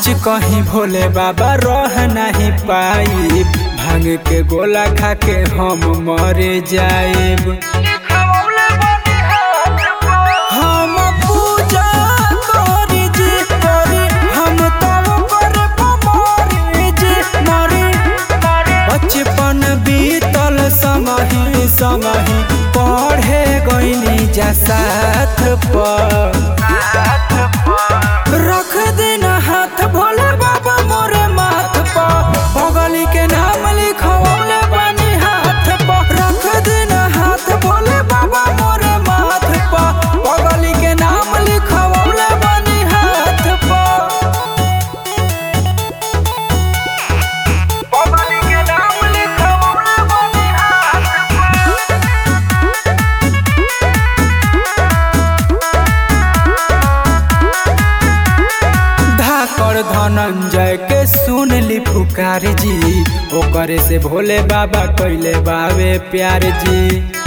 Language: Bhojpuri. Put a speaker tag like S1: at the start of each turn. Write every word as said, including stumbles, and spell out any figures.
S1: सच कहीं भोले बाबा रह नहीं पाई, भांग के गोला खा के हम मरे जाएब। हम पूजा करी जी करी, हम तो करे मरी जी मरी। बचपन बीतल संगही संगही, पढ़े गईनी जा साथ पर। रख देना हाथ भोले बाबा मोरे माथ पर, बगली के नाम लिखवले बानी हाथ पर। रख देना हाथ भोले बाबा मोरे माथ पर, बगली के नाम लिखवले बानी हाथ पर। बगली के नाम लिखवले बानी हाथ पर। धाकर धनंजय के सुन ली पुकार जी, ओकरे से भोले बाबा कइले बावे प्यार जी।